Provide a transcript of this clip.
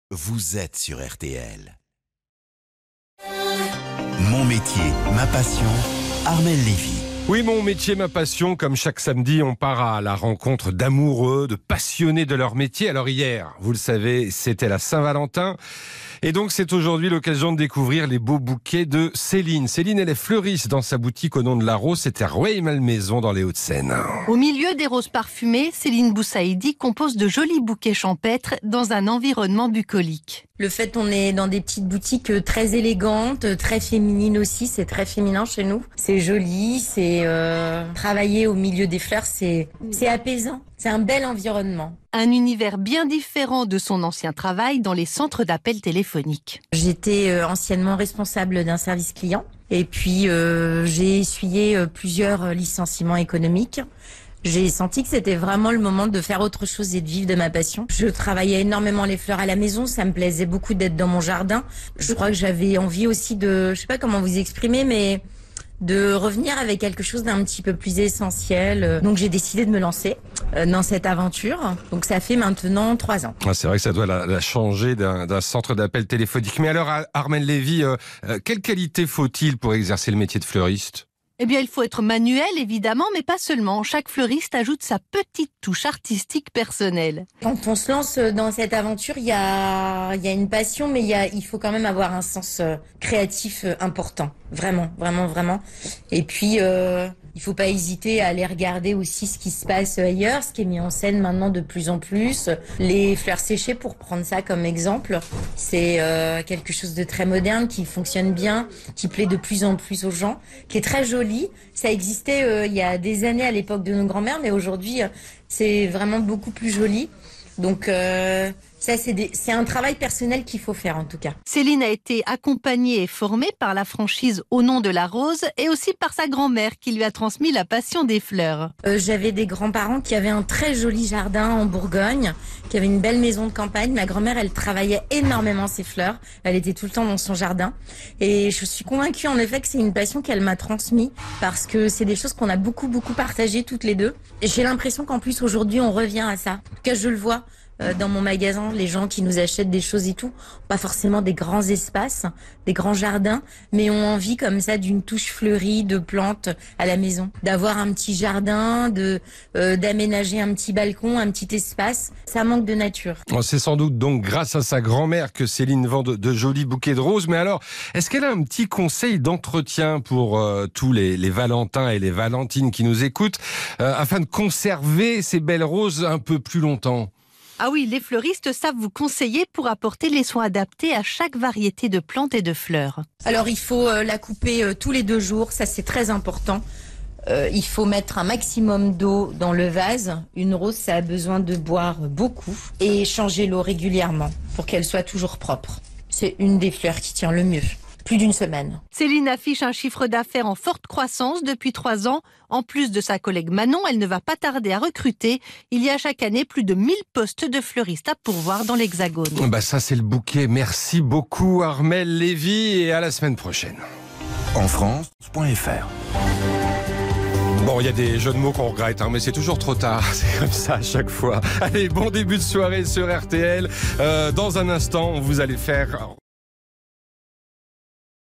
Vous êtes sur RTL. Mon métier, ma passion, Armelle Lévy. Oui, mon métier, ma passion, comme chaque samedi, on part à la rencontre d'amoureux, de passionnés de leur métier. Alors hier, vous le savez, c'était la Saint-Valentin. Et donc, c'est aujourd'hui l'occasion de découvrir les beaux bouquets de Céline. Céline, elle est fleuriste dans sa boutique au nom de la Rose. C'est à Rueil-Malmaison, dans les Hauts-de-Seine. Au milieu des roses parfumées, Céline Boussaïdi compose de jolis bouquets champêtres dans un environnement bucolique. Le fait qu'on est dans des petites boutiques très élégantes, très féminines aussi, c'est très féminin chez nous. C'est joli, c'est travailler au milieu des fleurs, c'est apaisant. C'est un bel environnement. Un univers bien différent de son ancien travail dans les centres d'appel téléphoniques. J'étais anciennement responsable d'un service client et puis j'ai essuyé plusieurs licenciements économiques. J'ai senti que c'était vraiment le moment de faire autre chose et de vivre de ma passion. Je travaillais énormément les fleurs à la maison, ça me plaisait beaucoup d'être dans mon jardin. Je crois que j'avais envie aussi de, je sais pas comment vous exprimer, mais de revenir avec quelque chose d'un petit peu plus essentiel. Donc j'ai décidé de me lancer dans cette aventure. Donc ça fait maintenant 3 ans. C'est vrai que ça doit la changer d'un centre d'appel téléphonique. Mais alors, Armelle Lévy, quelle qualité faut-il pour exercer le métier de fleuriste ? Eh bien, il faut être manuel, évidemment, mais pas seulement. Chaque fleuriste ajoute sa petite touche artistique personnelle. Quand on se lance dans cette aventure, il y a une passion, mais il faut quand même avoir un sens créatif important. Vraiment, vraiment, vraiment. Et puis, il faut pas hésiter à aller regarder aussi ce qui se passe ailleurs, ce qui est mis en scène maintenant de plus en plus. Les fleurs séchées, pour prendre ça comme exemple, c'est quelque chose de très moderne, qui fonctionne bien, qui plaît de plus en plus aux gens, qui est très joli. Ça existait il y a des années à l'époque de nos grands-mères, mais aujourd'hui, c'est vraiment beaucoup plus joli. Donc ça, c'est un travail personnel qu'il faut faire en tout cas. Céline a été accompagnée et formée par la franchise Au nom de la Rose et aussi par sa grand-mère qui lui a transmis la passion des fleurs. J'avais des grands-parents qui avaient un très joli jardin en Bourgogne, qui avaient une belle maison de campagne. Ma grand-mère, elle travaillait énormément ses fleurs. Elle était tout le temps dans son jardin. Et je suis convaincue en effet que c'est une passion qu'elle m'a transmise parce que c'est des choses qu'on a beaucoup, beaucoup partagées toutes les deux. Et j'ai l'impression qu'en plus aujourd'hui, on revient à ça. En tout cas, je le vois. Dans mon magasin, les gens qui nous achètent des choses et tout, pas forcément des grands espaces, des grands jardins, mais ont envie comme ça d'une touche fleurie, de plantes à la maison, d'avoir un petit jardin, d'aménager un petit balcon, un petit espace. Ça manque de nature. C'est sans doute donc grâce à sa grand-mère que Céline vend de jolis bouquets de roses. Mais alors, est-ce qu'elle a un petit conseil d'entretien pour tous les Valentins et les Valentines qui nous écoutent, afin de conserver ces belles roses un peu plus longtemps ? Ah oui, les fleuristes savent vous conseiller pour apporter les soins adaptés à chaque variété de plantes et de fleurs. Alors il faut la couper tous les 2 jours, ça c'est très important. Il faut mettre un maximum d'eau dans le vase. Une rose, ça a besoin de boire beaucoup et changer l'eau régulièrement pour qu'elle soit toujours propre. C'est une des fleurs qui tient le mieux. Plus d'1 semaine. Céline affiche un chiffre d'affaires en forte croissance depuis 3 ans. En plus de sa collègue Manon, elle ne va pas tarder à recruter. Il y a chaque année plus de 1000 postes de fleuristes à pourvoir dans l'Hexagone. Ça, c'est le bouquet. Merci beaucoup, Armelle Lévy, et à la semaine prochaine. En France.fr. Bon, il y a des jeux de mots qu'on regrette, mais c'est toujours trop tard. C'est comme ça à chaque fois. Allez, bon début de soirée sur RTL. Dans un instant, vous allez faire